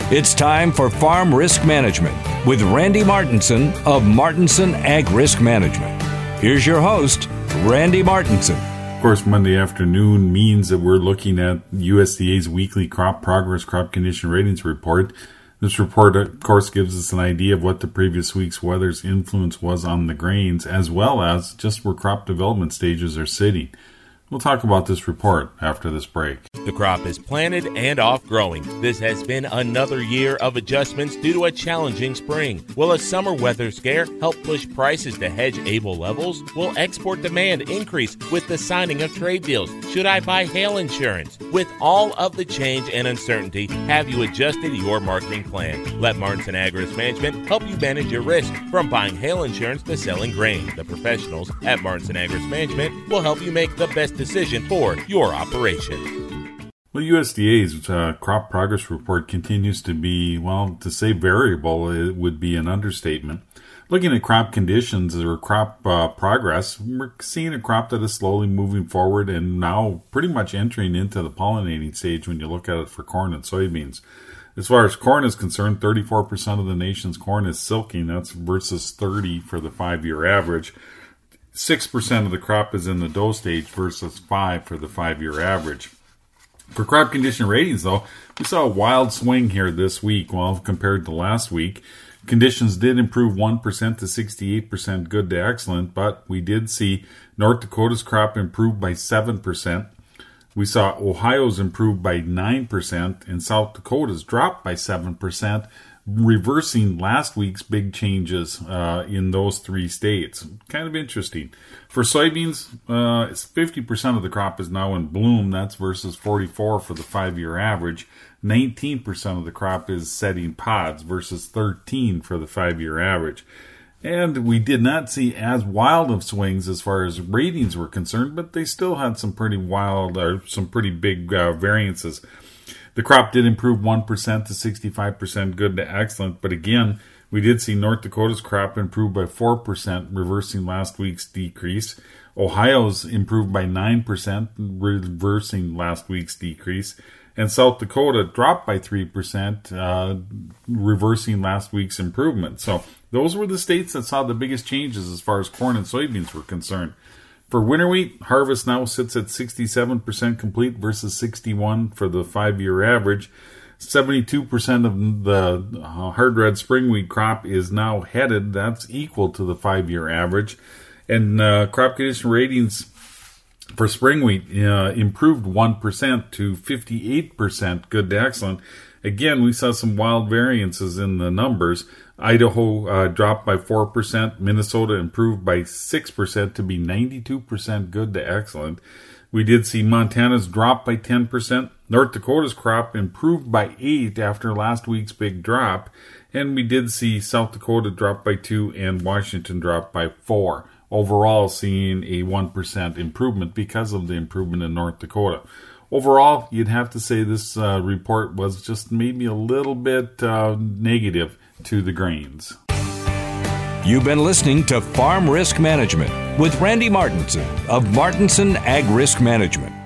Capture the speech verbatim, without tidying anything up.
It's time for Farm Risk Management with Randy Martinson of Martinson Ag Risk Management. Here's your host, Randy Martinson. Of course, Monday afternoon means that we're looking at U S D A's weekly crop progress, crop condition ratings report. This report, of course, gives us an idea of what the previous week's weather's influence was on the grains, as well as just where crop development stages are sitting. We'll talk about this report after this break. The crop is planted and off growing. This has been another year of adjustments due to a challenging spring. Will a summer weather scare help push prices to hedge-able levels? Will export demand increase with the signing of trade deals? Should I buy hail insurance? With all of the change and uncertainty, have you adjusted your marketing plan? Let Martinson Ag Risk Management help you manage your risk from buying hail insurance to selling grain. The professionals at Martinson Ag Risk Management will help you make the best decision for your operation. Well, U S D A's uh, crop progress report continues to be, well, to say variable, it would be an understatement. Looking at crop conditions or crop uh, progress, we're seeing a crop that is slowly moving forward and now pretty much entering into the pollinating stage when you look at it for corn and soybeans. As far as corn is concerned, thirty-four percent of the nation's corn is silking. That's versus thirty for the five-year average. six percent of the crop is in the dough stage versus five for the five-year average. For crop condition ratings, though, we saw a wild swing here this week. Well, compared to last week, conditions did improve one percent to sixty-eight percent good to excellent, but we did see North Dakota's crop improve by seven percent. We saw Ohio's improve by nine percent, and South Dakota's dropped by seven percent, reversing last week's big changes uh, in those three states. Kind of interesting. For soybeans, uh, fifty percent of the crop is now in bloom. That's versus forty-four for the five-year average. nineteen percent of the crop is setting pods versus thirteen for the five-year average. And we did not see as wild of swings as far as ratings were concerned, but they still had some pretty wild, or some pretty big uh, variances. The crop did improve one percent to sixty-five percent good to excellent, but again, we did see North Dakota's crop improve by four percent, reversing last week's decrease. Ohio's improved by nine percent, reversing last week's decrease. And South Dakota dropped by three percent, uh, reversing last week's improvement. So those were the states that saw the biggest changes as far as corn and soybeans were concerned. For winter wheat, harvest now sits at sixty-seven percent complete versus sixty-one for the five-year average. seventy-two percent of the uh, hard red spring wheat crop is now headed. That's equal to the five-year average. And uh, crop condition ratings for spring wheat uh, improved one percent to fifty-eight percent good to excellent. Again, we saw some wild variances in the numbers. Idaho uh, dropped by four percent. Minnesota improved by six percent to be ninety-two percent good to excellent. We did see Montana's drop by ten percent. North Dakota's crop improved by eight after last week's big drop. And we did see South Dakota drop by two and Washington drop by four. Overall, seeing a one percent improvement because of the improvement in North Dakota. Overall, you'd have to say this uh, report was just maybe a little bit uh, negative to the grains. You've been listening to Farm Risk Management with Randy Martinson of Martinson Ag Risk Management.